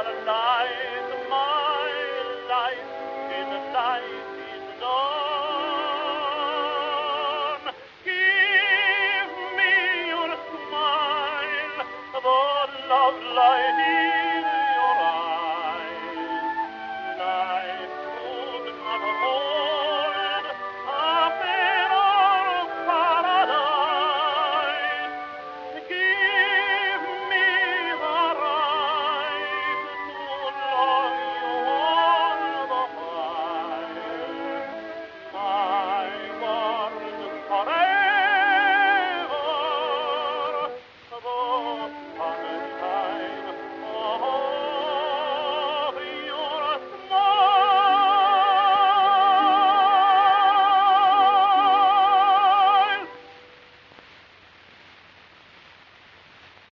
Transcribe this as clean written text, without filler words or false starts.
light, my light is dawn. Give me your smile, the love light in your eyes. Life could not hold a fairer paradise. Give me a right to love you all the while. My words forever, the